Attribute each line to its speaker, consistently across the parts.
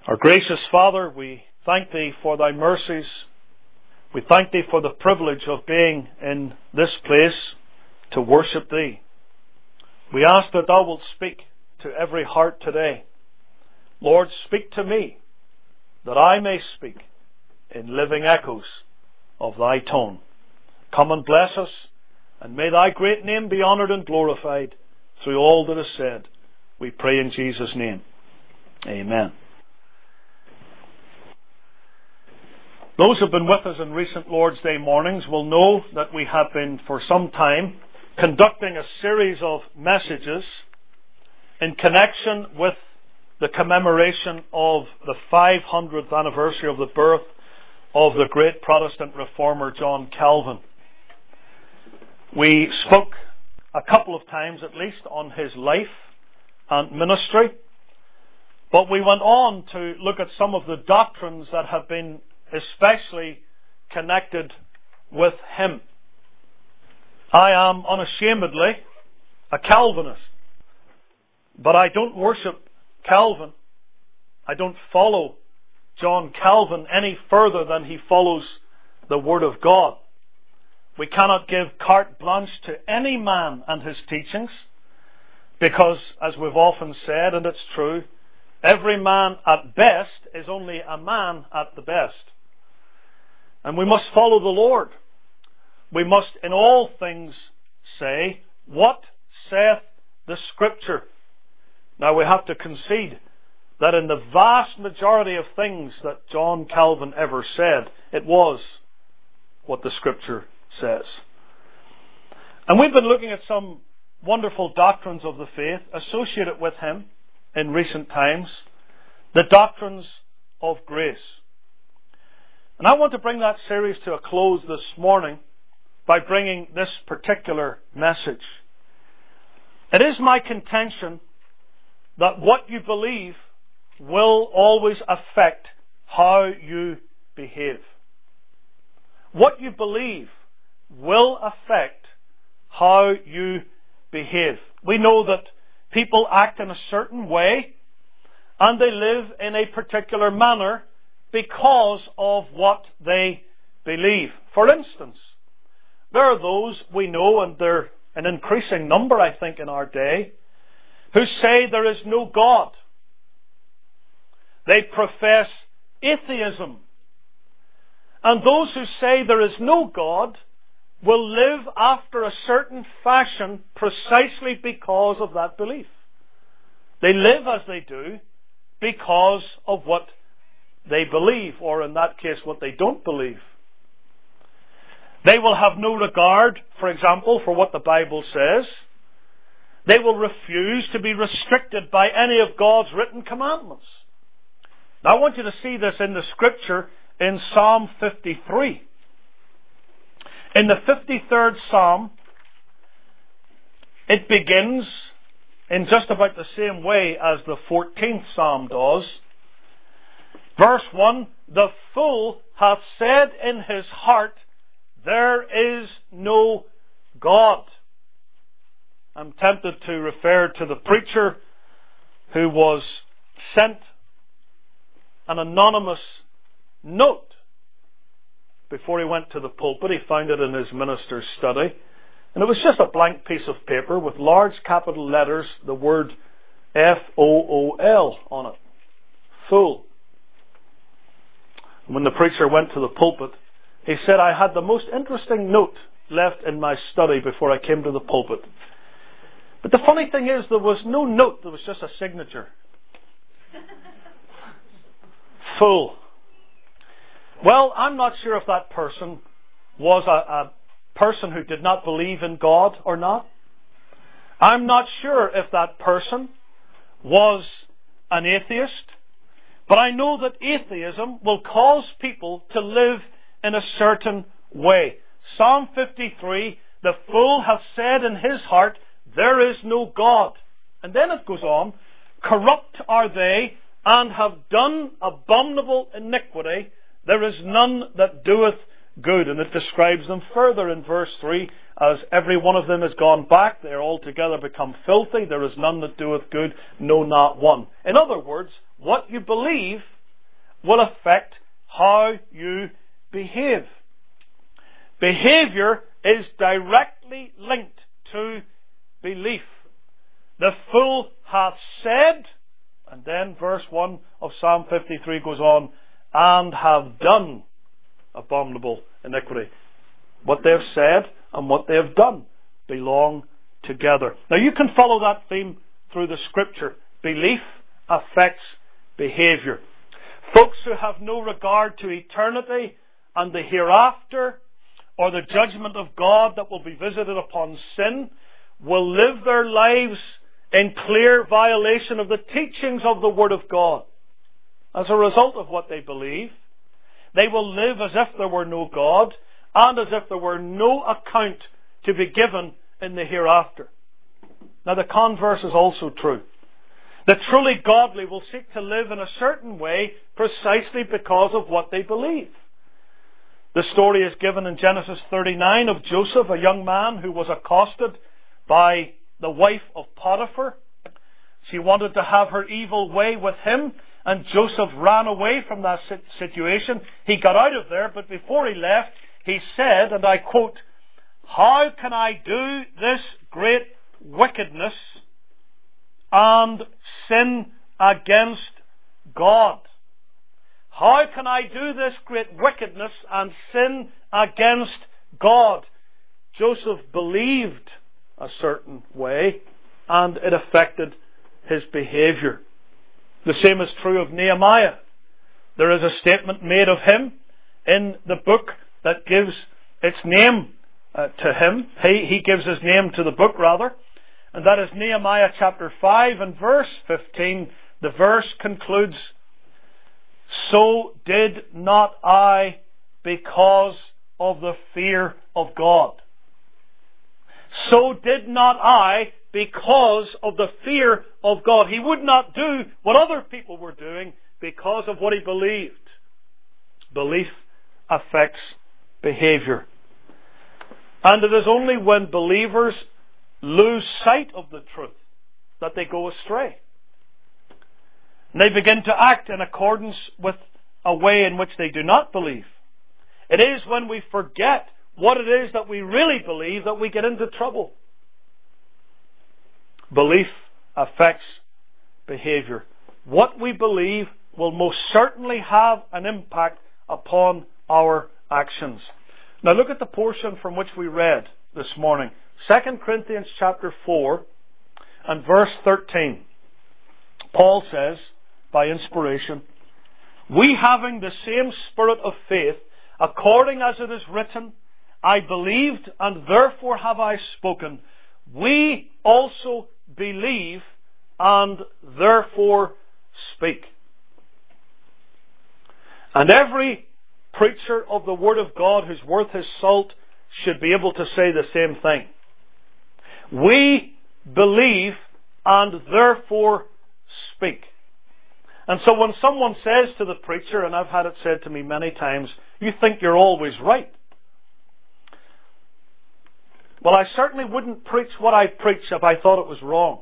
Speaker 1: Our gracious Father, we thank Thee for Thy mercies. We thank Thee for the privilege of being in this place to worship Thee. We ask that Thou wilt speak to every heart today. Lord, speak to me, that I may speak in living echoes of Thy tone. Come and bless us, and may Thy great name be honoured and glorified through all that is said. We pray in Jesus' name. Amen. Those who have been with us in recent Lord's Day mornings will know that we have been for some time conducting a series of messages in connection with the commemoration of the 500th anniversary of the birth of the great Protestant reformer John Calvin. We spoke a couple of times at least on his life and ministry, but we went on to look at some of the doctrines that have been especially connected with him. I am unashamedly a Calvinist, but I don't worship Calvin. I don't follow John Calvin any further than he follows the Word of God. We cannot give carte blanche to any man and his teachings because, as we've often said, and it's true, every man at best is only a man at the best. And we must follow the Lord. We must in all things say, what saith the Scripture? Now we have to concede that in the vast majority of things that John Calvin ever said, it was what the Scripture says. And we've been looking at some wonderful doctrines of the faith associated with him in recent times, the doctrines of grace. And I want to bring that series to a close this morning by bringing this particular message. It is my contention that what you believe will always affect how you behave. What you believe will affect how you behave. We know that people act in a certain way and they live in a particular manner because of what they believe. For instance, there are those we know, and they're an increasing number, I think, in our day, who say there is no God. They profess atheism. And those who say there is no God will live after a certain fashion precisely because of that belief. They live as they do because of what they believe, or in that case, what they don't believe. They will have no regard, for example, for what the Bible says. They will refuse to be restricted by any of God's written commandments. Now I want you to see this in the Scripture in Psalm 53. In the 53rd Psalm, it begins in just about the same way as the 14th Psalm does. Verse 1, the fool hath said in his heart, there is no God. I'm tempted to refer to the preacher who was sent an anonymous note before he went to the pulpit. He found it in his minister's study. And it was just a blank piece of paper with large capital letters, the word F-O-O-L on it. Fool. When the preacher went to the pulpit, he said, I had the most interesting note left in my study before I came to the pulpit. But the funny thing is, there was no note, there was just a signature. Fool. Well, I'm not sure if that person was a person who did not believe in God or not. I'm not sure if that person was an atheist. But I know that atheism will cause people to live in a certain way. Psalm 53, the fool hath said in his heart, there is no God. And then it goes on, corrupt are they, and have done abominable iniquity. There is none that doeth good. And it describes them further in verse 3, as every one of them is gone back, they are altogether become filthy, there is none that doeth good, no, not one. In other words, what you believe will affect how you behave. Behavior is directly linked to belief. The fool hath said, and then verse 1 of Psalm 53 goes on, and have done abominable iniquity. What they've said and what they've done belong together. Now you can follow that theme through the Scripture. Belief affects behavior. Folks who have no regard to eternity and the hereafter, or the judgment of God that will be visited upon sin, will live their lives in clear violation of the teachings of the Word of God. As a result of what they believe, they will live as if there were no God and as if there were no account to be given in the hereafter. Now the converse is also true. The truly godly will seek to live in a certain way precisely because of what they believe. The story is given in Genesis 39 of Joseph, a young man who was accosted by the wife of Potiphar. She wanted to have her evil way with him, and Joseph ran away from that situation. He got out of there, but before he left, he said, and I quote, "How can I do this great wickedness and sin against God? How can I do this great wickedness and sin against God?" Joseph believed a certain way, and it affected his behavior. The same is true of Nehemiah. There is a statement made of him in the book that gives its name to him. He gives his name to the book, rather. And that is Nehemiah chapter 5 and verse 15. The verse concludes, "So did not I because of the fear of God." So did not I because of the fear of God. He would not do what other people were doing because of what he believed. Belief affects behavior. And it is only when believers lose sight of the truth that they go astray. And they begin to act in accordance with a way in which they do not believe. It is when we forget what it is that we really believe that we get into trouble. Belief affects behavior. What we believe will most certainly have an impact upon our actions. Now look at the portion from which we read this morning. 2 Corinthians chapter 4 and verse 13. Paul says, by inspiration, "We having the same spirit of faith, according as it is written, I believed and therefore have I spoken. We also believe and therefore speak." And every preacher of the Word of God who's worth his salt should be able to say the same thing. We believe and therefore speak. And so when someone says to the preacher, and I've had it said to me many times, "You think you're always right." Well, I certainly wouldn't preach what I preach if I thought it was wrong.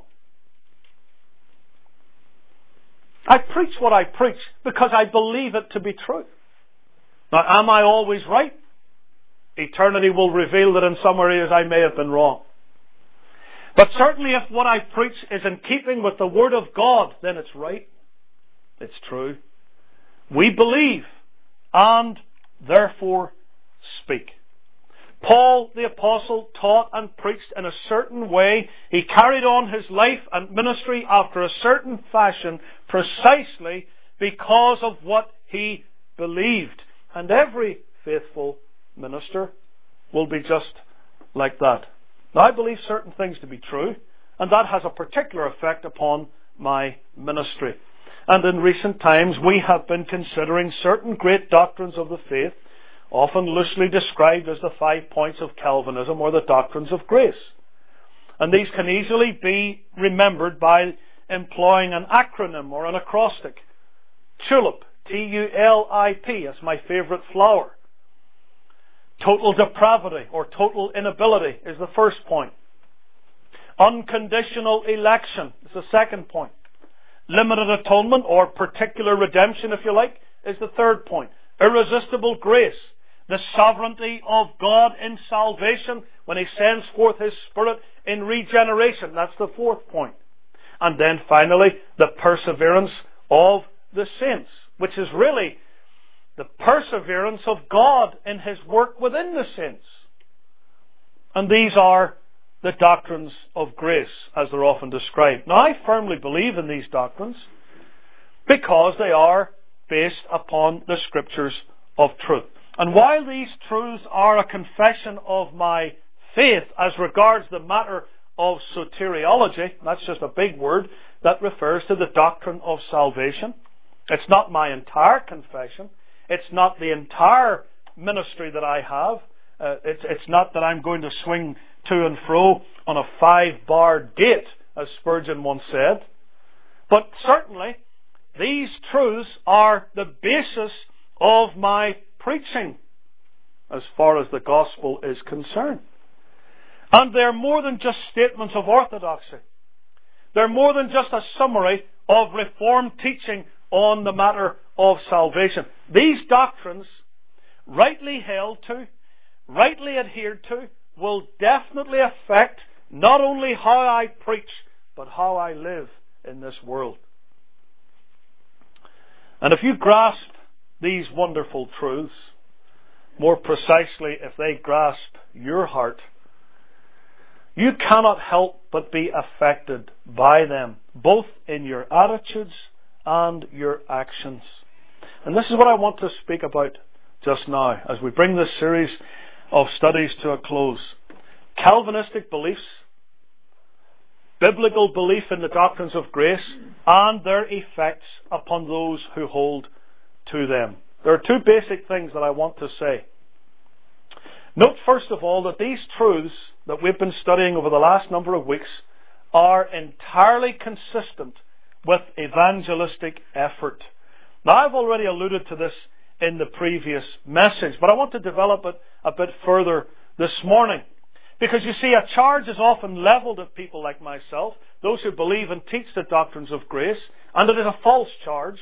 Speaker 1: I preach what I preach because I believe it to be true. Now, am I always right? Eternity will reveal that in some areas I may have been wrong. But certainly if what I preach is in keeping with the Word of God, then it's right. It's true. We believe and therefore speak. Paul the Apostle taught and preached in a certain way. He carried on his life and ministry after a certain fashion precisely because of what he believed. And every faithful minister will be just like that. Now, I believe certain things to be true, and that has a particular effect upon my ministry. And in recent times, we have been considering certain great doctrines of the faith, often loosely described as the 5 points of Calvinism or the doctrines of grace. And these can easily be remembered by employing an acronym or an acrostic. TULIP, T-U-L-I-P, that's my favourite flower. Total depravity or total inability is the first point. Unconditional election is the second point. Limited atonement or particular redemption, if you like, is the third point. Irresistible grace. The sovereignty of God in salvation when He sends forth His Spirit in regeneration. That's the fourth point. And then finally, the perseverance of the saints, which is really the perseverance of God in His work within the saints. And these are the doctrines of grace, as they're often described. Now, I firmly believe in these doctrines because they are based upon the Scriptures of truth. And while these truths are a confession of my faith as regards the matter of soteriology, that's just a big word that refers to the doctrine of salvation. It's not my entire confession. It's not the entire ministry that I have. It's not that I'm going to swing to and fro on a 5-bar gate, as Spurgeon once said. But certainly, these truths are the basis of my preaching as far as the gospel is concerned. And they're more than just statements of orthodoxy. They're more than just a summary of Reformed teaching on the matter of salvation. These doctrines, rightly held to, rightly adhered to, will definitely affect not only how I preach, but how I live in this world. And if you grasp these wonderful truths, more precisely, if they grasp your heart, you cannot help but be affected by them, both in your attitudes and your actions. And this is what I want to speak about just now, as we bring this series of studies to a close. Calvinistic beliefs, biblical belief in the doctrines of grace, and their effects upon those who hold to them. There are two basic things that I want to say. Note first of all that these truths that we've been studying over the last number of weeks are entirely consistent with evangelistic effort. Now, I've already alluded to this in the previous message, but I want to develop it a bit further this morning. Because you see, a charge is often leveled at people like myself, those who believe and teach the doctrines of grace, and it is a false charge.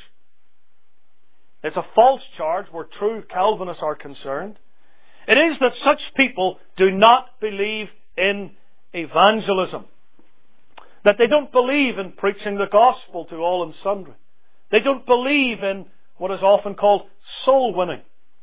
Speaker 1: It's a false charge where true Calvinists are concerned. It is that such people do not believe in evangelism. That they don't believe in preaching the gospel to all and sundry. They don't believe in what is often called soul winning.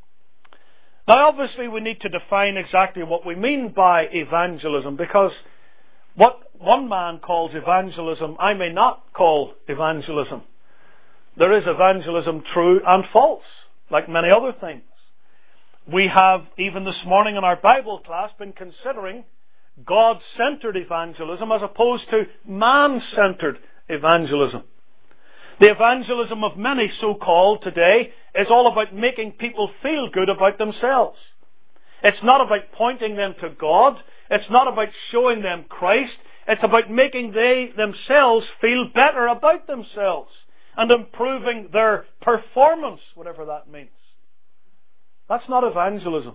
Speaker 1: Now, obviously, we need to define exactly what we mean by evangelism, because what one man calls evangelism, I may not call evangelism. There is evangelism true and false, like many other things. We have, even this morning in our Bible class, been considering God-centered evangelism as opposed to man-centered evangelism. The evangelism of many, so-called today, is all about making people feel good about themselves. It's not about pointing them to God. It's not about showing them Christ. It's about making they themselves feel better about themselves and improving their performance, whatever that means. That's not evangelism.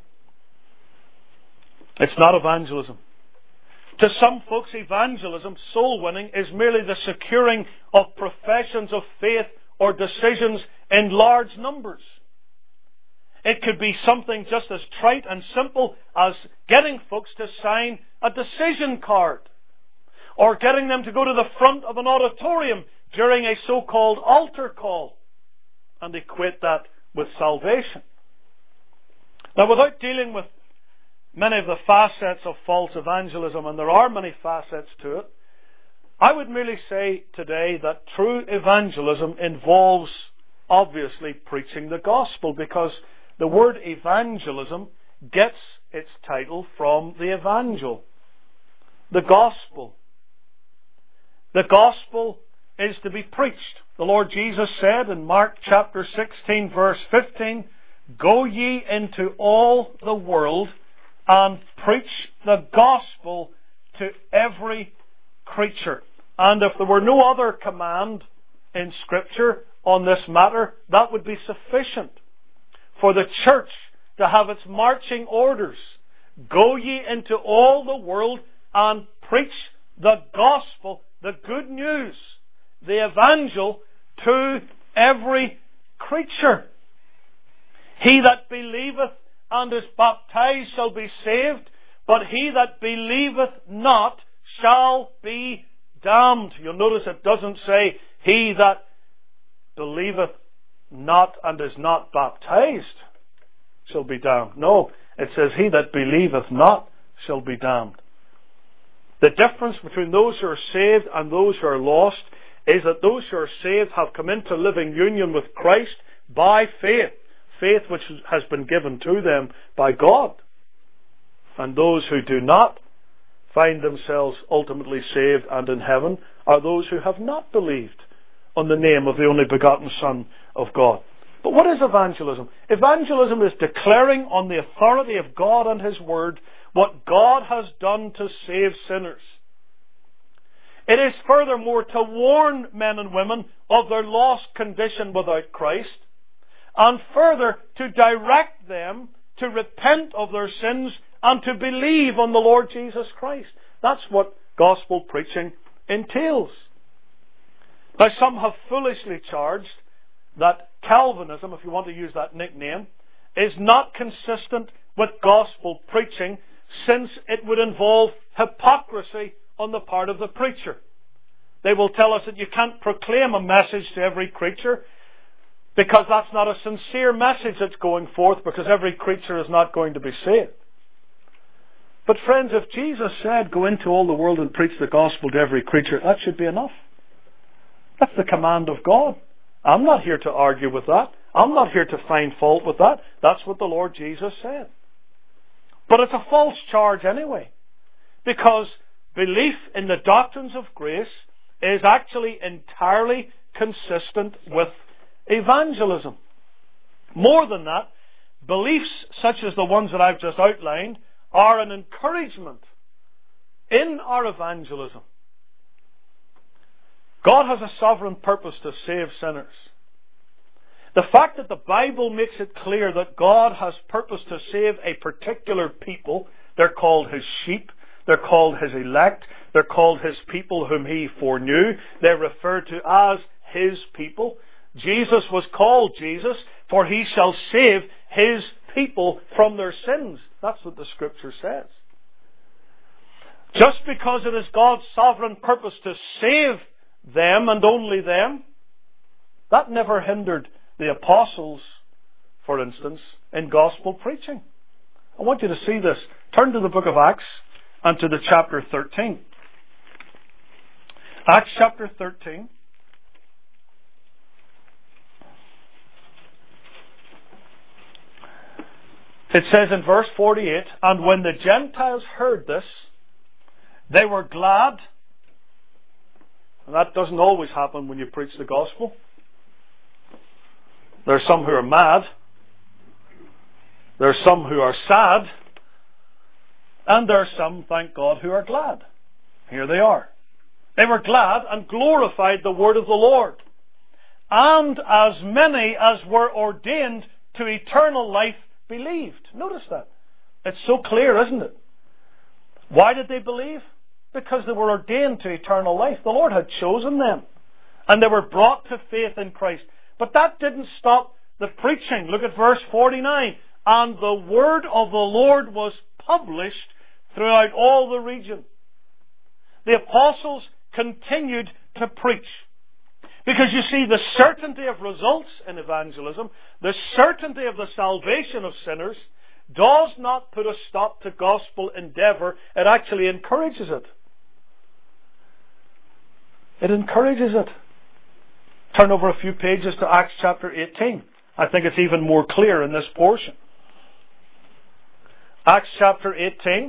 Speaker 1: It's not evangelism. To some folks, evangelism, soul winning, is merely the securing of professions of faith or decisions in large numbers. It could be something just as trite and simple as getting folks to sign a decision card, or getting them to go to the front of an auditorium during a so-called altar call, and equate that with salvation. Now, without dealing with many of the facets of false evangelism, and there are many facets to it, I would merely say today that true evangelism involves, obviously, preaching the gospel, because the word evangelism gets its title from the evangel, the gospel. The gospel is to be preached. The Lord Jesus said in Mark chapter 16, verse 15, "Go ye into all the world and preach the gospel to every creature." And if there were no other command in Scripture on this matter, that would be sufficient for the church to have its marching orders. Go ye into all the world and preach the gospel, the good news, the evangel, to every creature. He that believeth and is baptized shall be saved, but he that believeth not shall be damned. You'll notice it doesn't say he that believeth not and is not baptized shall be damned. No, it says he that believeth not shall be damned. The difference between those who are saved and those who are lost is that those who are saved have come into living union with Christ by faith. Faith which has been given to them by God. And those who do not find themselves ultimately saved and in heaven are those who have not believed on the name of the only begotten Son of God. But what is evangelism? Evangelism is declaring on the authority of God and His Word what God has done to save sinners. It is furthermore to warn men and women of their lost condition without Christ, and further to direct them to repent of their sins and to believe on the Lord Jesus Christ. That's what gospel preaching entails. Now, some have foolishly charged that Calvinism, if you want to use that nickname, is not consistent with gospel preaching, since it would involve hypocrisy on the part of the preacher. They will tell us that you can't proclaim a message to every creature because that's not a sincere message that's going forth, because every creature is not going to be saved. But friends, if Jesus said, go into all the world and preach the gospel to every creature, that should be enough. That's the command of God. I'm not here to argue with that. I'm not here to find fault with that. That's what the Lord Jesus said. But it's a false charge anyway, because belief in the doctrines of grace is actually entirely consistent with evangelism. More than that, beliefs such as the ones that I've just outlined are an encouragement in our evangelism. God has a sovereign purpose to save sinners. The fact that the Bible makes it clear that God has purpose to save a particular people, they're called His sheep, they're called His elect, they're called His people whom He foreknew, they're referred to as His people. Jesus was called Jesus, for He shall save His people from their sins. That's what the Scripture says. Just because it is God's sovereign purpose to save them and only them, that never hindered the apostles, for instance, in gospel preaching. I want you to see this. Turn to the book of Acts and to the chapter 13. Acts chapter 13. It says in verse 48, and when the Gentiles heard this, they were glad. And that doesn't always happen when you preach the gospel. There are some who are mad. There are some who are sad. And there are some, thank God, who are glad. Here they are. They were glad and glorified the word of the Lord. And as many as were ordained to eternal life believed. Notice that. It's so clear, isn't it? Why did they believe? Because they were ordained to eternal life. The Lord had chosen them. And they were brought to faith in Christ. But that didn't stop the preaching. Look at verse 49. And the word of the Lord was published throughout all the region. The apostles continued to preach. Because you see, the certainty of results in evangelism, the certainty of the salvation of sinners, does not put a stop to gospel endeavour. It actually encourages it. It encourages it. Turn over a few pages to Acts chapter 18. I think it's even more clear in this portion. Acts chapter 18,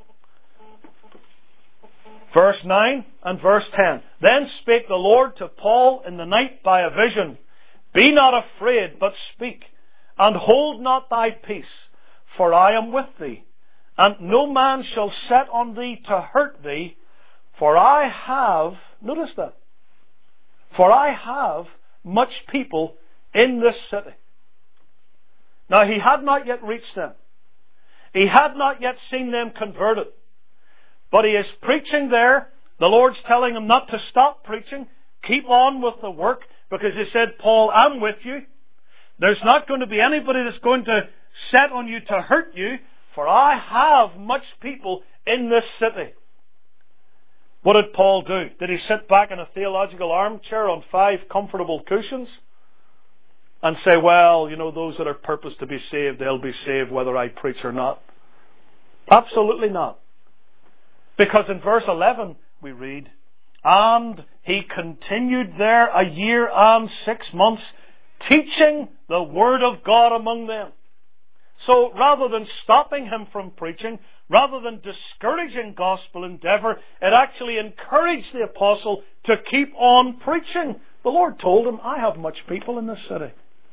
Speaker 1: verse 9 and verse 10. Then spake the Lord to Paul in the night by a vision. Be not afraid, but speak, and hold not thy peace, for I am with thee, and no man shall set on thee to hurt thee, for I have, notice that, for I have much people in this city. Now he had not yet reached them. He had not yet seen them converted. But he is preaching there. The Lord's telling him not to stop preaching. Keep on with the work, because he said, Paul, I'm with you. There's not going to be anybody that's going to set on you to hurt you, for I have much people in this city. What did Paul do? Did he sit back in a theological armchair on 5 comfortable cushions and say, well, those that are purposed to be saved, they'll be saved whether I preach or not? Absolutely not. Because in verse 11 we read, and he continued there 1 year and 6 months, teaching the word of God among them. So rather than stopping him from preaching, rather than discouraging gospel endeavour, it actually encouraged the apostle to keep on preaching. The Lord told him, I have much people in this city.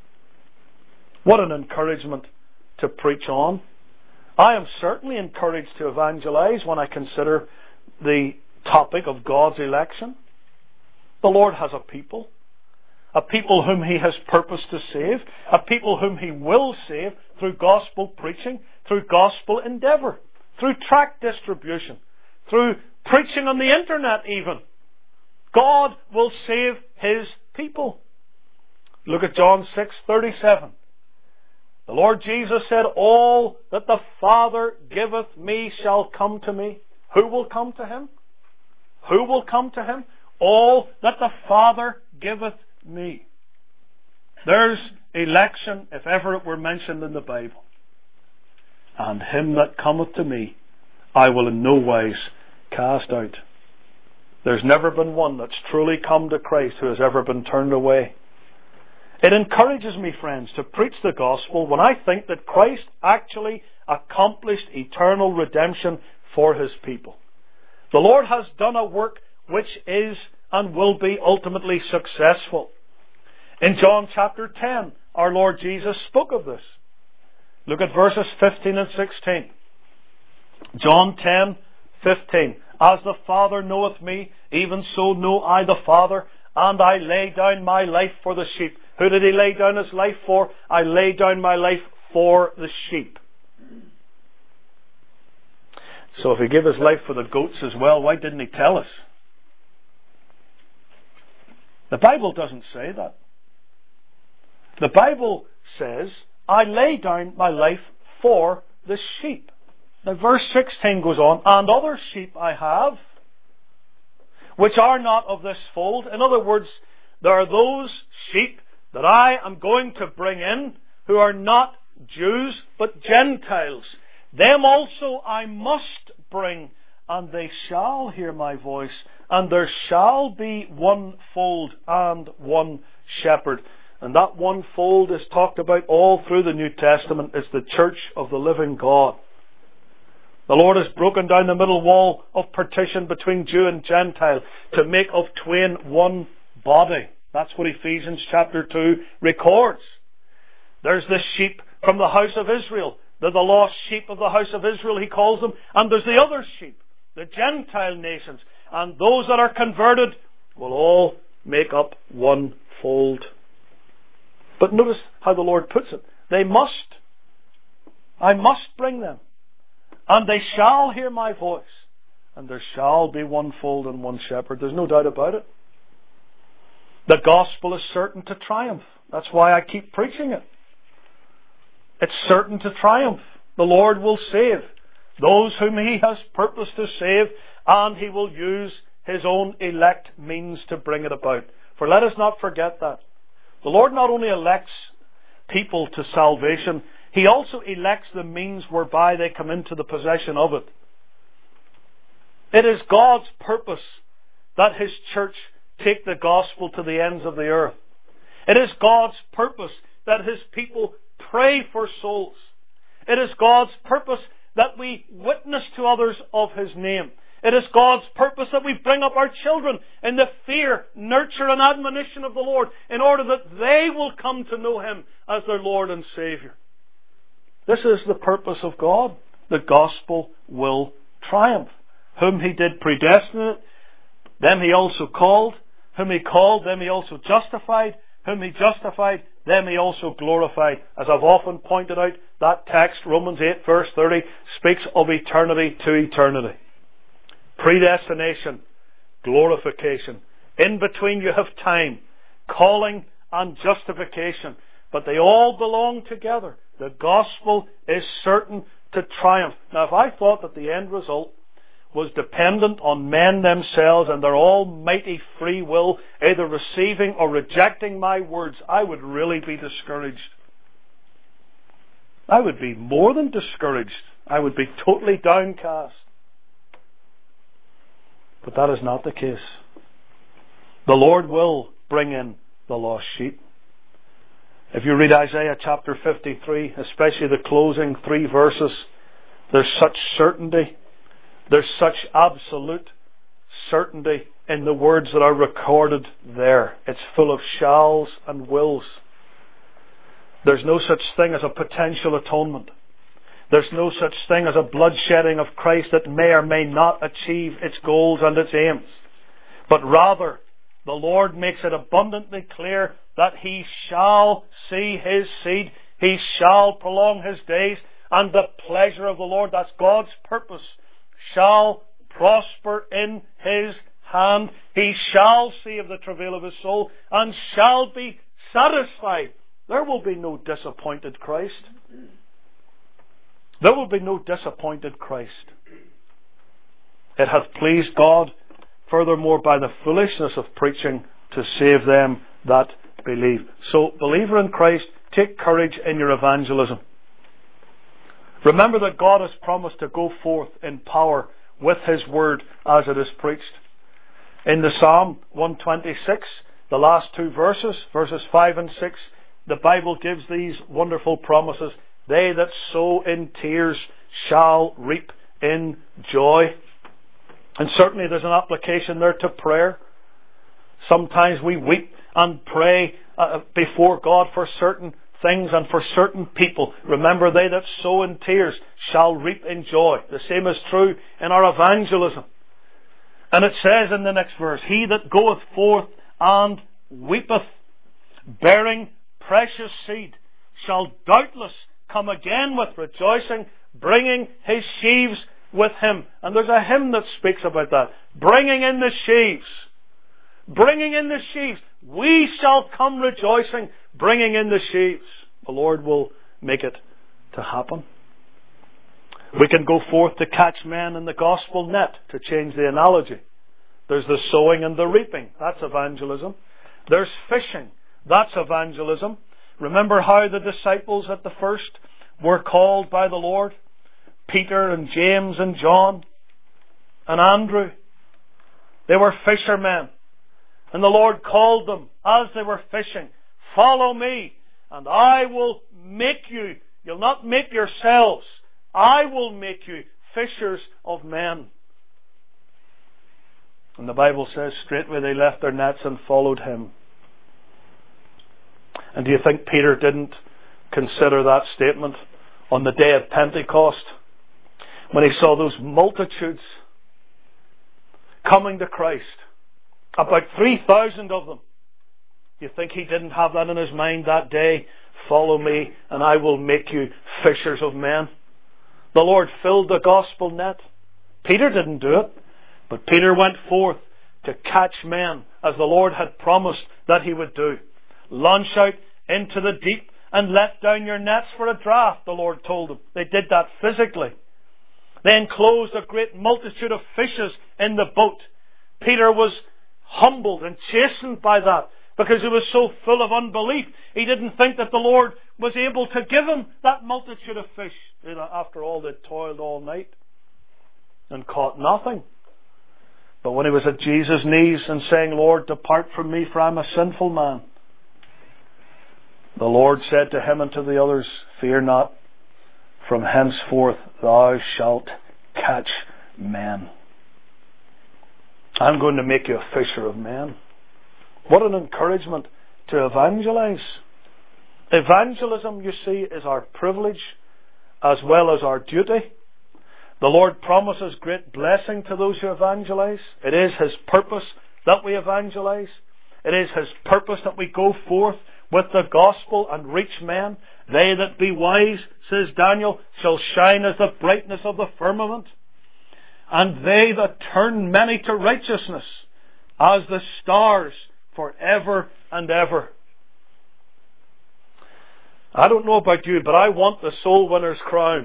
Speaker 1: What an encouragement to preach on. I am certainly encouraged to evangelize when I consider the topic of God's election. The Lord has a people whom He has purposed to save, a people whom He will save through gospel preaching, through gospel endeavour, through tract distribution, through preaching on the internet even. God will save His people. Look at John 6:37. The Lord Jesus said, all that the Father giveth me shall come to me. Who will come to Him? Who will come to Him? All that the Father giveth me. There's election, if ever it were mentioned in the Bible. And him that cometh to me, I will in no wise cast out. There's never been one that's truly come to Christ who has ever been turned away. It encourages me, friends, to preach the gospel when I think that Christ actually accomplished eternal redemption for His people. The Lord has done a work which is and will be ultimately successful. In John chapter 10, our Lord Jesus spoke of this. Look at verses 15 and 16. John 10:15. As the Father knoweth me, even so know I the Father, and I lay down my life for the sheep. Who did He lay down His life for? I lay down my life for the sheep. So if He gave His life for the goats as well, why didn't He tell us? The Bible doesn't say that. The Bible says, I lay down my life for the sheep. Now verse 16 goes on, and other sheep I have, which are not of this fold. In other words, there are those sheep that I am going to bring in who are not Jews but Gentiles. Them also I must bring, and they shall hear my voice, and there shall be one fold and one shepherd. And that one fold is talked about all through the New Testament. It's the church of the living God. The Lord has broken down the middle wall of partition between Jew and Gentile to make of twain one body. That's what Ephesians chapter 2 records. There's the sheep from the house of Israel. They're the lost sheep of the house of Israel, He calls them. And there's the other sheep, the Gentile nations. And those that are converted will all make up one fold. But notice how the Lord puts it. They must. I must bring them. And they shall hear my voice. And there shall be one fold and one shepherd. There's no doubt about it. The gospel is certain to triumph. That's why I keep preaching it. It's certain to triumph. The Lord will save those whom He has purposed to save, and He will use His own elect means to bring it about. For let us not forget that. The Lord not only elects people to salvation, He also elects the means whereby they come into the possession of it. It is God's purpose that His church take the gospel to the ends of the earth. It is God's purpose that His people pray for souls. It is God's purpose that we witness to others of His name. It is God's purpose that we bring up our children in the fear, nurture and admonition of the Lord in order that they will come to know Him as their Lord and Saviour. This is the purpose of God. The gospel will triumph. Whom He did predestinate, them He also called. Whom He called, them He also justified. Whom He justified, them He also glorified. As I've often pointed out, that text, Romans 8 verse 30, speaks of eternity to eternity. Predestination, glorification. In between you have time, calling and justification. but they all belong together. The gospel is certain to triumph. Now, if I thought that the end result was dependent on men themselves and their almighty free will, either receiving or rejecting my words, I would really be discouraged. I would be more than discouraged. I would be totally downcast. But that is not the case. The Lord will bring in the lost sheep. If you read Isaiah chapter 53, especially the closing 3 verses, there's such certainty. There's such absolute certainty in the words that are recorded there. It's full of shalls and wills. There's no such thing as a potential atonement. There's no such thing as a bloodshedding of Christ that may or may not achieve its goals and its aims. But rather, the Lord makes it abundantly clear that He shall see His seed, He shall prolong His days, and the pleasure of the Lord, that's God's purpose, shall prosper in His hand. He shall see of the travail of His soul, and shall be satisfied. There will be no disappointed Christ. There will be no disappointed Christ. It hath pleased God, furthermore, by the foolishness of preaching, to save them that believe. So, believer in Christ, take courage in your evangelism. Remember that God has promised to go forth in power with His word as it is preached. In the Psalm 126, the last 2 verses, verses 5 and 6, the Bible gives these wonderful promises. They that sow in tears shall reap in joy. And certainly there's an application there to prayer. Sometimes we weep and pray before God for certain things and for certain people. Remember, they that sow in tears shall reap in joy. The same is true in our evangelism. And it says in the next verse, He that goeth forth and weepeth, bearing precious seed, shall doubtless come again with rejoicing, bringing his sheaves with him. And there's a hymn that speaks about that. Bringing in the sheaves. Bringing in the sheaves. We shall come rejoicing, bringing in the sheaves. The Lord will make it to happen. We can go forth to catch men in the gospel net, to change the analogy. There's the sowing and the reaping. That's evangelism. There's fishing. That's evangelism. Remember how the disciples at the first were called by the Lord? Peter and James and John and Andrew. They were fishermen. And the Lord called them as they were fishing. Follow me and I will make you. You'll not make yourselves. I will make you fishers of men. And the Bible says straightway they left their nets and followed Him. And do you think Peter didn't consider that statement on the day of Pentecost when he saw those multitudes coming to Christ? About 3,000 of them. Do you think he didn't have that in his mind that day? Follow me and I will make you fishers of men. The Lord filled the gospel net. Peter didn't do it, but Peter went forth to catch men as the Lord had promised that He would do. Launch out into the deep and let down your nets for a draught, the Lord told them. They did that physically. They enclosed a great multitude of fishes in the boat. Peter was humbled and chastened by that because he was so full of unbelief. He didn't think that the Lord was able to give him that multitude of fish. After all, they'd toiled all night and caught nothing. But when he was at Jesus' knees and saying, Lord, depart from me, for I'm a sinful man, the Lord said to him and to the others, fear not, from henceforth thou shalt catch men. I'm going to make you a fisher of men. What an encouragement to evangelize. Evangelism, you see, is our privilege as well as our duty. The Lord promises great blessing to those who evangelize. It is His purpose that we evangelize. It is His purpose that we go forth with the gospel and reach men. They that be wise, says Daniel, shall shine as the brightness of the firmament. And they that turn many to righteousness as the stars forever and ever. I don't know about you, but I want the soul winner's crown.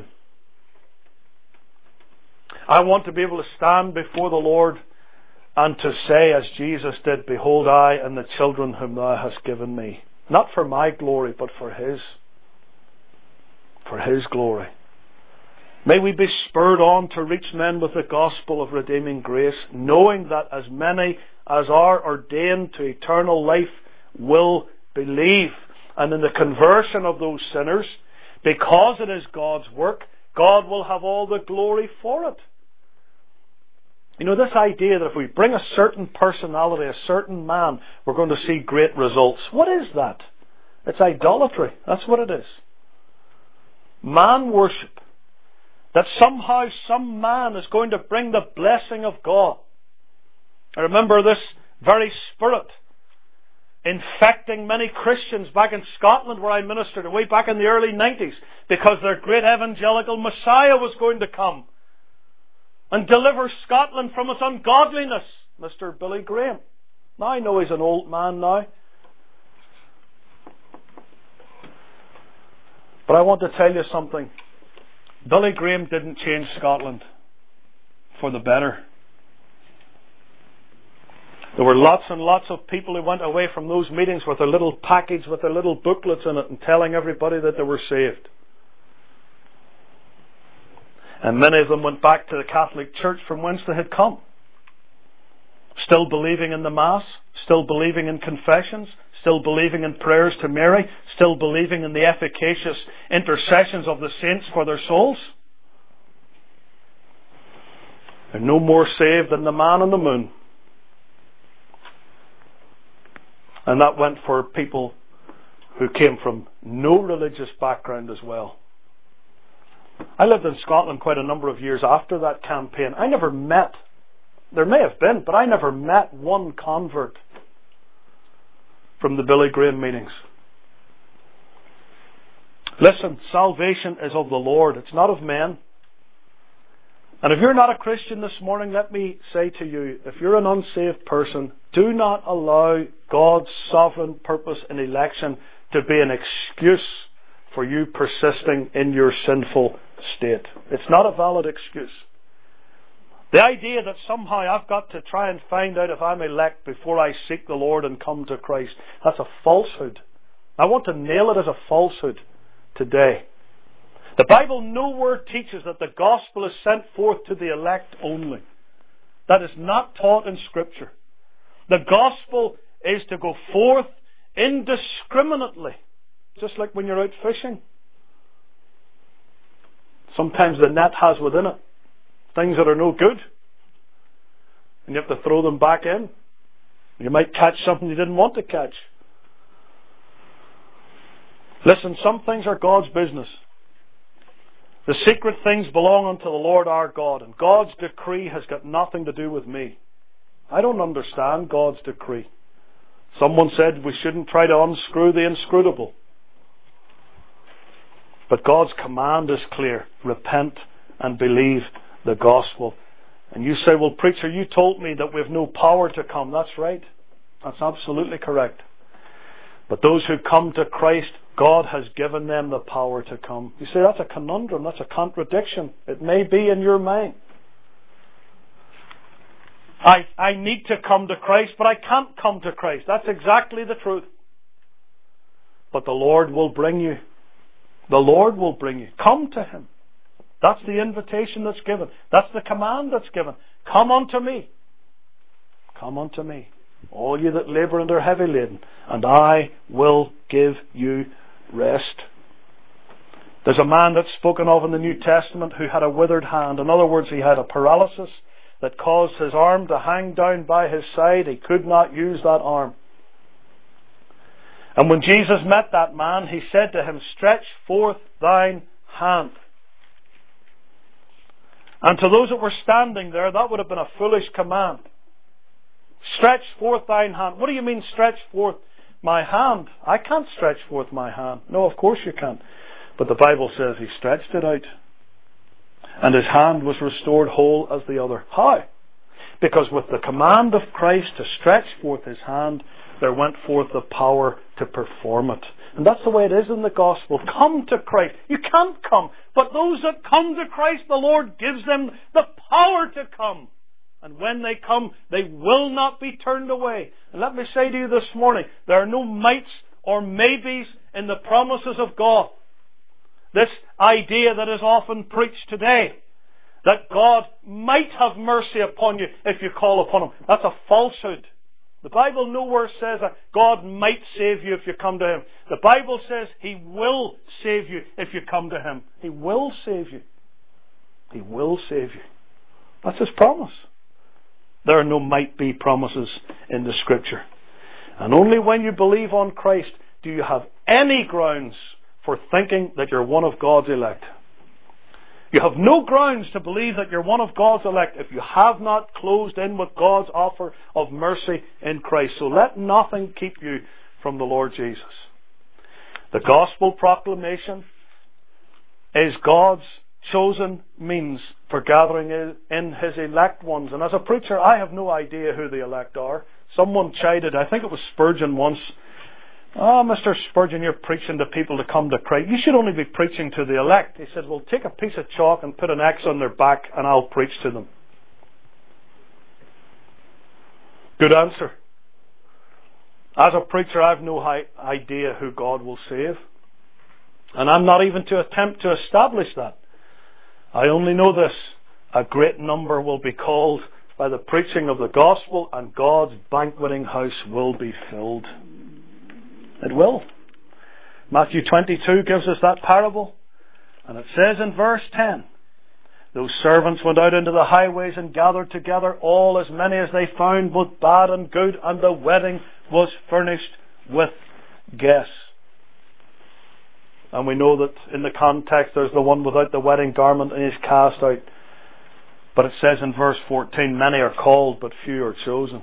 Speaker 1: I want to be able to stand before the Lord and to say, as Jesus did, behold, I and the children whom thou hast given me. Not for my glory, but for His. For His glory. May we be spurred on to reach men with the gospel of redeeming grace, knowing that as many as are ordained to eternal life will believe. And in the conversion of those sinners, because it is God's work, God will have all the glory for it. You know, this idea that if we bring a certain personality, a certain man, we're going to see great results. What is that? It's idolatry. That's what it is. Man worship. That somehow some man is going to bring the blessing of God. I remember this very spirit infecting many Christians back in Scotland where I ministered way back in the early 90s, because their great evangelical Messiah was going to come and deliver Scotland from its ungodliness, Mr. Billy Graham. Now I know he's an old man now, but I want to tell you something. Billy Graham didn't change Scotland for the better. There were lots and lots of people who went away from those meetings with their little package, with their little booklets in it, and telling everybody that they were saved. And many of them went back to the Catholic Church from whence they had come. Still believing in the Mass, still believing in confessions, still believing in prayers to Mary, still believing in the efficacious intercessions of the saints for their souls. They're no more saved than the man on the moon. And that went for people who came from no religious background as well. I lived in Scotland quite a number of years after that campaign. I never met, there may have been, but I never met one convert from the Billy Graham meetings. Listen, salvation is of the Lord. It's not of men. And if you're not a Christian this morning, let me say to you, if you're an unsaved person, do not allow God's sovereign purpose in election to be an excuse for you persisting in your sinful state. It's not a valid excuse. The idea that somehow I've got to try and find out if I'm elect before I seek the Lord and come to Christ, that's a falsehood. I want to nail it as a falsehood today. The Bible nowhere teaches that the gospel is sent forth to the elect only. That is not taught in Scripture. The gospel is to go forth indiscriminately, just like when you're out fishing. Sometimes the net has within it things that are no good, and you have to throw them back in. You might catch something you didn't want to catch. Listen, some things are God's business. The secret things belong unto the Lord our God, and God's decree has got nothing to do with me. I don't understand God's decree. Someone said we shouldn't try to unscrew the inscrutable. But God's command is clear. Repent and believe the gospel. And you say, well, preacher, you told me that we have no power to come. That's right. That's absolutely correct. But those who come to Christ, God has given them the power to come. You say, that's a conundrum. That's a contradiction. It may be in your mind. I need to come to Christ, but I can't come to Christ. That's exactly the truth. But the Lord will bring you. The Lord will bring you. Come to Him. That's the invitation that's given. That's the command that's given. Come unto me. Come unto me, all you that labour and are heavy laden, and I will give you rest. There's a man that's spoken of in the New Testament who had a withered hand. In other words, he had a paralysis that caused his arm to hang down by his side. He could not use that arm. And when Jesus met that man, He said to him, stretch forth thine hand. And to those that were standing there, that would have been a foolish command. Stretch forth thine hand. What do you mean, stretch forth my hand? I can't stretch forth my hand. No, of course you can't. But the Bible says he stretched it out. And his hand was restored whole as the other. How? Because with the command of Christ to stretch forth his hand, there went forth the power to perform it. And that's the way it is in the gospel. Come to Christ. You can't come. But those that come to Christ, the Lord gives them the power to come. And when they come, they will not be turned away. And let me say to you this morning, there are no mights or maybes in the promises of God. This idea that is often preached today, that God might have mercy upon you if you call upon Him, that's a falsehood. The Bible nowhere says that God might save you if you come to Him. The Bible says He will save you if you come to Him. He will save you. He will save you. That's His promise. There are no might be promises in the Scripture. And only when you believe on Christ do you have any grounds for thinking that you're one of God's elect. You have no grounds to believe that you're one of God's elect if you have not closed in with God's offer of mercy in Christ. So let nothing keep you from the Lord Jesus. The gospel proclamation is God's chosen means for gathering in His elect ones. And as a preacher, I have no idea who the elect are. Someone chided, I think it was Spurgeon once, "Oh, Mr. Spurgeon, you're preaching to people to come to Christ. You should only be preaching to the elect." He said, "Well, take a piece of chalk and put an X on their back and I'll preach to them." Good answer. As a preacher, I have no idea who God will save. And I'm not even to attempt to establish that. I only know this: a great number will be called by the preaching of the gospel, and God's banqueting house will be filled. It will. Matthew 22 gives us that parable. And it says in verse 10, "Those servants went out into the highways and gathered together all as many as they found, both bad and good, and the wedding was furnished with guests." And we know that in the context there's the one without the wedding garment and he's cast out. But it says in verse 14, "Many are called, but few are chosen."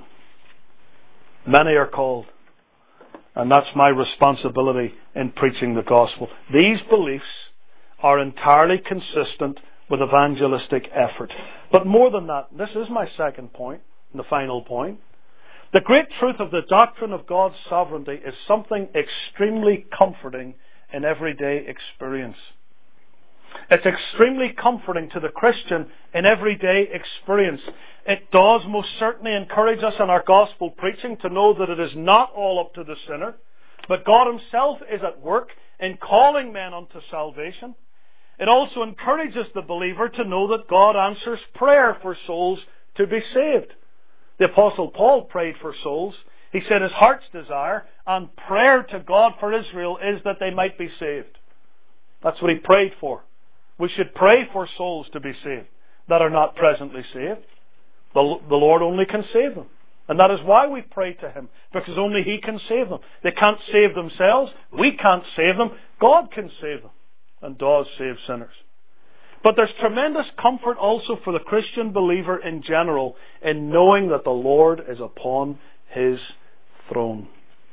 Speaker 1: Many are called. And that's my responsibility in preaching the gospel. These beliefs are entirely consistent with evangelistic effort. But more than that, this is my second point, and the final point. The great truth of the doctrine of God's sovereignty is something extremely comforting in everyday experience. It's extremely comforting to the Christian in everyday experience. It does most certainly encourage us in our gospel preaching to know that it is not all up to the sinner, but God Himself is at work in calling men unto salvation. It also encourages the believer to know that God answers prayer for souls to be saved. The Apostle Paul prayed for souls. He said his heart's desire and prayer to God for Israel is that they might be saved. That's what he prayed for. We should pray for souls to be saved that are not presently saved. The Lord only can save them. And that is why we pray to Him, because only He can save them. They can't save themselves. We can't save them. God can save them and does save sinners. But there's tremendous comfort also for the Christian believer in general in knowing that the Lord is upon His throne.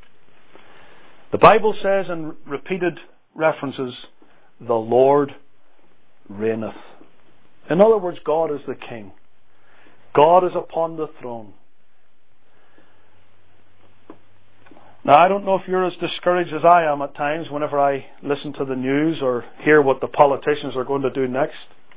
Speaker 1: The Bible says in repeated references, "The Lord reigneth." In other words, God is the King. God is upon the throne. Now, I don't know if you're as discouraged as I am at times whenever I listen to the news or hear what the politicians are going to do next.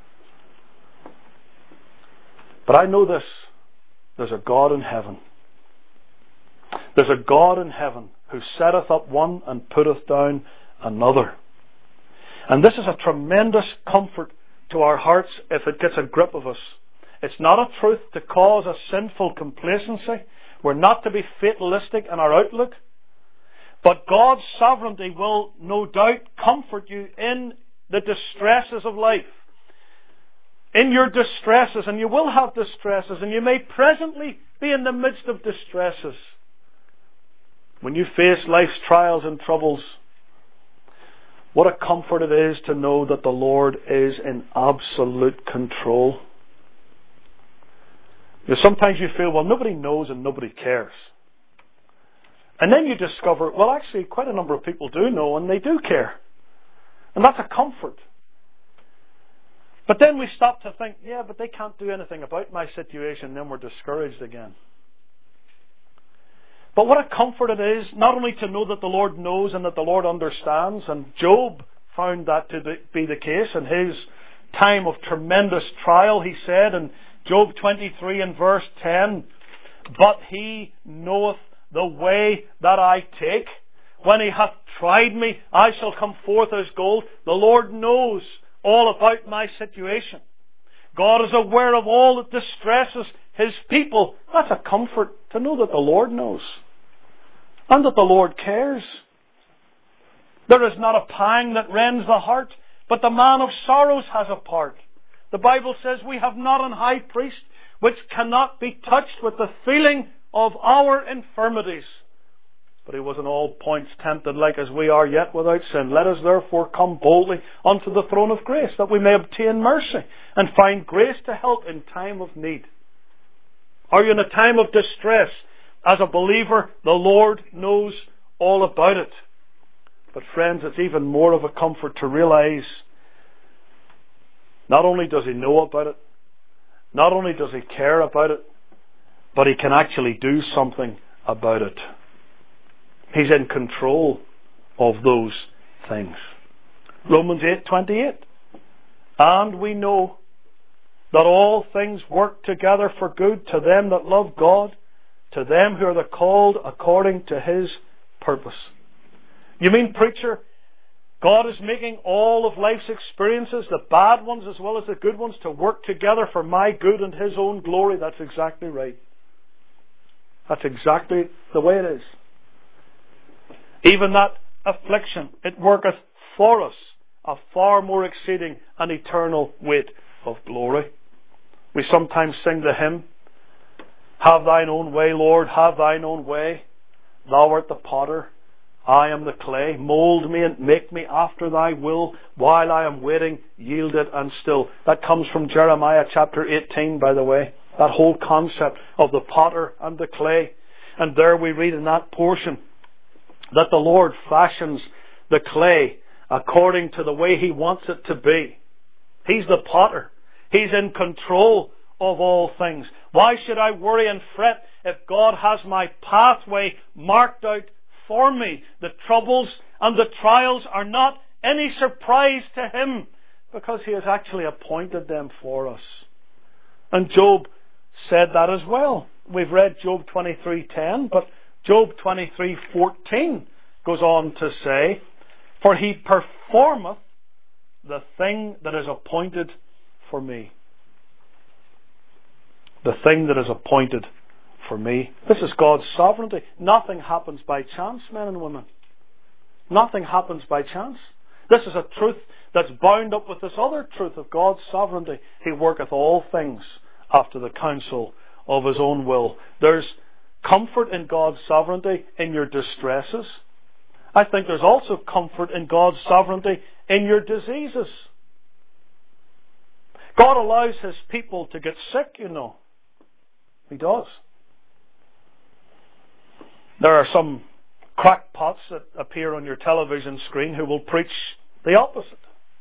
Speaker 1: But I know this: there's a God in heaven. There's a God in heaven who setteth up one and putteth down another. And this is a tremendous comfort to our hearts if it gets a grip of us. It's not a truth to cause a sinful complacency. We're not to be fatalistic in our outlook. But God's sovereignty will no doubt comfort you in the distresses of life. In your distresses, and you will have distresses, and you may presently be in the midst of distresses. When you face life's trials and troubles, what a comfort it is to know that the Lord is in absolute control. You know, sometimes you feel, well, nobody knows and nobody cares. And then you discover, well, actually, quite a number of people do know and they do care. And that's a comfort. But then we stop to think, yeah, but they can't do anything about my situation. Then we're discouraged again. But what a comfort it is, not only to know that the Lord knows and that the Lord understands, and Job found that to be the case in his time of tremendous trial. He said in Job 23 and verse 10, "But he knoweth the way that I take. When he hath tried me, I shall come forth as gold." The Lord knows all about my situation. God is aware of all that distresses His people. That's a comfort to know that the Lord knows and that the Lord cares. There is not a pang that rends the heart, but the man of sorrows has a part. The Bible says we have not an high priest which cannot be touched with the feeling of our infirmities. But He was in all points tempted like as we are, yet without sin. Let us therefore come boldly unto the throne of grace, that we may obtain mercy and find grace to help in time of need. Are you in a time of distress? As a believer, the Lord knows all about it. But friends, it's even more of a comfort to realize not only does He know about it, not only does He care about it, but He can actually do something about it. He's in control of those things. Romans 8:28. And we know that all things work together for good to them that love God, to them who are the called according to His purpose. You mean, preacher, God is making all of life's experiences, the bad ones as well as the good ones, to work together for my good and His own glory? That's exactly right. That's exactly the way it is. Even that affliction, it worketh for us a far more exceeding and eternal weight of glory. We sometimes sing the hymn, "Have thine own way, Lord, have thine own way. Thou art the potter, I am the clay. Mould me and make me after thy will. While I am waiting, yield it and still." That comes from Jeremiah chapter 18, by the way. That whole concept of the potter and the clay. And there we read in that portion that the Lord fashions the clay according to the way He wants it to be. He's the potter. He's in control of all things. Why should I worry and fret if God has my pathway marked out for me? The troubles and the trials are not any surprise to Him, because He has actually appointed them for us. And Job said that as well. We've read Job 23:10, but Job 23:14 goes on to say, "For He performeth the thing that is appointed for me." The thing that is appointed for me. This is God's sovereignty. Nothing happens by chance, men and women. Nothing happens by chance. This is a truth that's bound up with this other truth of God's sovereignty. He worketh all things after the counsel of His own will. There's comfort in God's sovereignty in your distresses. I think there's also comfort in God's sovereignty in your diseases. God allows His people to get sick, you know. He does. There are some crackpots that appear on your television screen who will preach the opposite.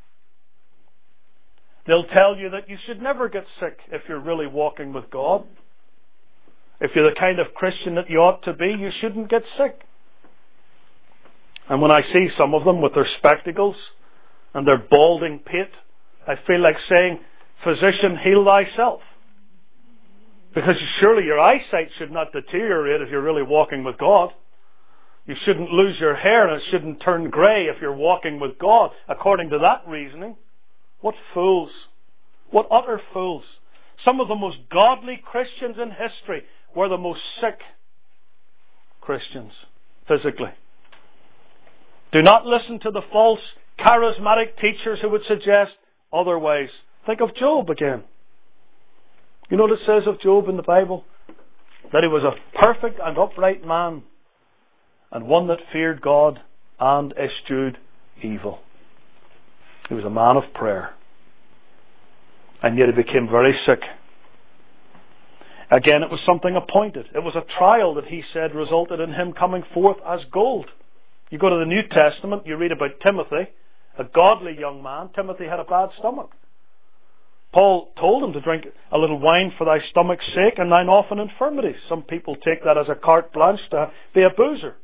Speaker 1: They'll tell you that you should never get sick if you're really walking with God. If you're the kind of Christian that you ought to be, you shouldn't get sick. And when I see some of them with their spectacles and their balding pate, I feel like saying, "Physician, heal thyself." Because surely your eyesight should not deteriorate if you're really walking with God. You shouldn't lose your hair and it shouldn't turn grey if you're walking with God, according to that reasoning. What fools. What utter fools. Some of the most godly Christians in history were the most sick Christians, physically. Do not listen to the false charismatic teachers who would suggest otherwise. Think of Job again. You know what it says of Job in the Bible? That he was a perfect and upright man, and one that feared God and eschewed evil. He was a man of prayer. And yet he became very sick. Again, it was something appointed. It was a trial that he said resulted in him coming forth as gold. You go to the New Testament, you read about Timothy, a godly young man. Timothy had a bad stomach. Paul told him to drink a little wine for thy stomach's sake and thine often infirmities. Some people take that as a carte blanche to be a boozer.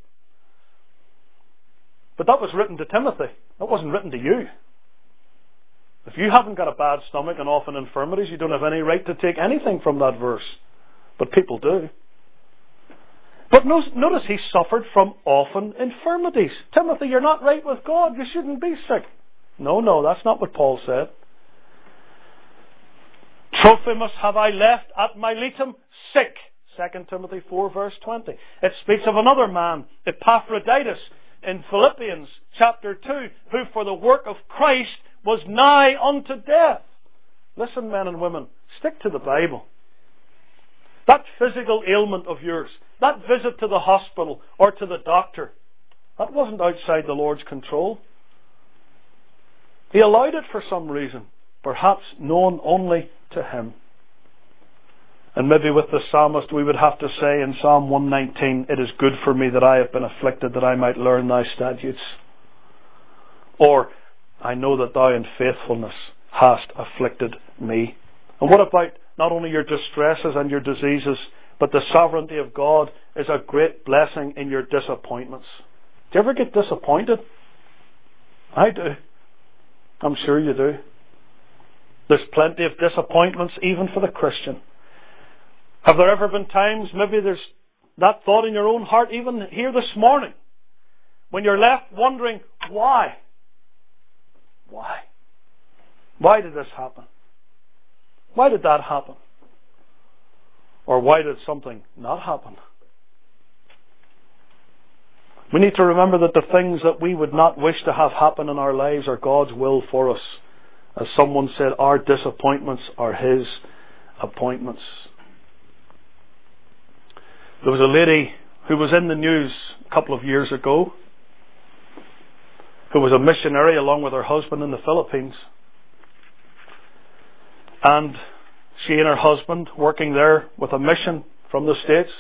Speaker 1: But that was written to Timothy. That wasn't written to you. If you haven't got a bad stomach and often infirmities, you don't have any right to take anything from that verse. But people do. But notice he suffered from often infirmities. Timothy, you're not right with God. You shouldn't be sick. No, that's not what Paul said. Trophimus have I left at Miletum sick. 2 Timothy 4 verse 20. It speaks of another man, Epaphroditus, in Philippians chapter 2, who for the work of Christ was nigh unto death. Listen, men and women, stick to the Bible. That physical ailment of yours, that visit to the hospital or to the doctor, that wasn't outside the Lord's control. He allowed it for some reason, perhaps known only to Him. And maybe with the psalmist we would have to say in Psalm 119, it is good for me that I have been afflicted, that I might learn thy statutes. Or, I know that thou in faithfulness hast afflicted me. And what about not only your distresses and your diseases, but the sovereignty of God is a great blessing in your disappointments. Do you ever get disappointed? I do. I'm sure you do. There's plenty of disappointments even for the Christian. Have there ever been times, maybe there's that thought in your own heart, even here this morning, when you're left wondering, why? Why? Why did this happen? Why did that happen? Or why did something not happen? We need to remember that the things that we would not wish to have happen in our lives are God's will for us. As someone said, our disappointments are His appointments. There was a lady who was in the news a couple of years ago, who was a missionary along with her husband in the Philippines. And she and her husband, working there with a mission from the States,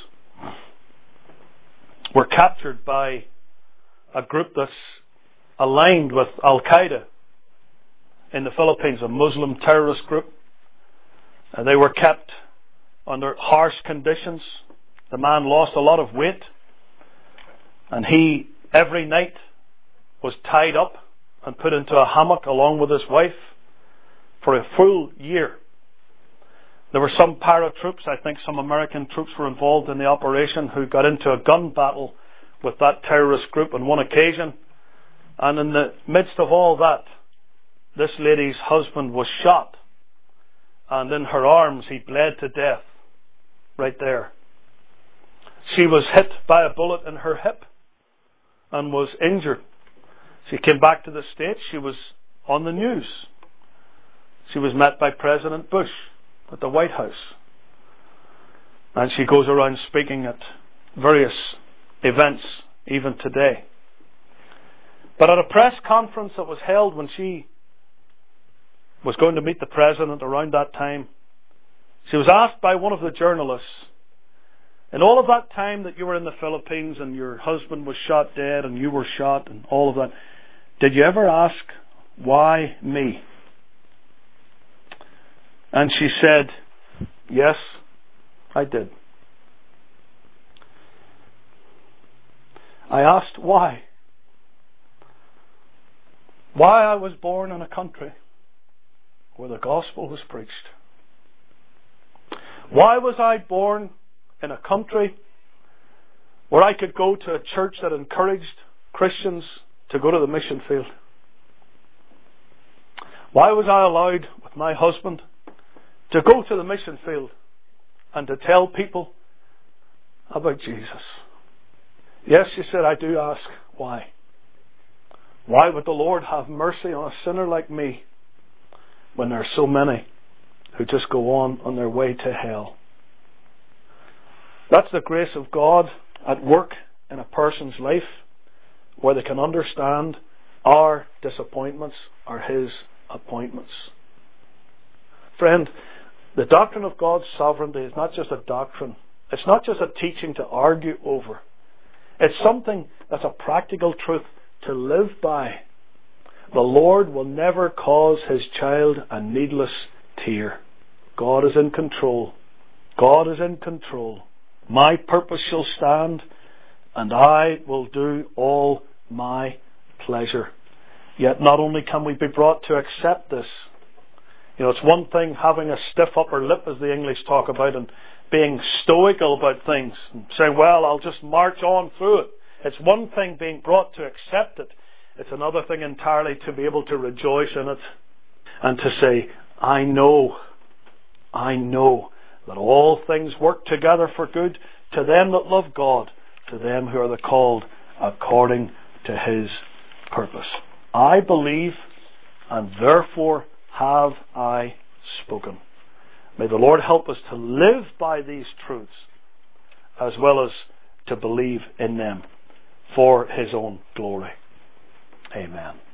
Speaker 1: were captured by a group that's aligned with Al-Qaeda in the Philippines, a Muslim terrorist group. And they were kept under harsh conditions. The man lost a lot of weight, and he, every night, was tied up and put into a hammock along with his wife for a full year. There were some paratroops, I think some American troops were involved in the operation, who got into a gun battle with that terrorist group on one occasion. And in the midst of all that, this lady's husband was shot, and in her arms he bled to death right there. She was hit by a bullet in her hip and was injured. She came back to the States. She was on the news. She was met by President Bush at the White House. And she goes around speaking at various events, even today. But at a press conference that was held when she was going to meet the President around that time, she was asked by one of the journalists, in all of that time that you were in the Philippines and your husband was shot dead and you were shot and all of that, did you ever ask, why me? And she said, yes, I did. I asked why. Why I was born in a country where the gospel was preached. Why was I born in a country where I could go to a church that encouraged Christians to go to the mission field? Why was I allowed with my husband to go to the mission field and to tell people about Jesus? Yes, she said, I do ask why. Why would the Lord have mercy on a sinner like me when there are so many who just go on their way to hell? That's the grace of God at work in a person's life, where they can understand our disappointments are His appointments. Friend, the doctrine of God's sovereignty is not just a doctrine. It's not just a teaching to argue over. It's something that's a practical truth to live by. The Lord will never cause His child a needless tear. God is in control. God is in control. My purpose shall stand, and I will do all my pleasure. Yet not only can we be brought to accept this, it's one thing having a stiff upper lip, as the English talk about, and being stoical about things, and saying, well, I'll just march on through it. It's one thing being brought to accept it. It's another thing entirely to be able to rejoice in it and to say, I know that all things work together for good to them that love God, to them who are the called according to His purpose. I believe, and therefore have I spoken. May the Lord help us to live by these truths as well as to believe in them for His own glory. Amen.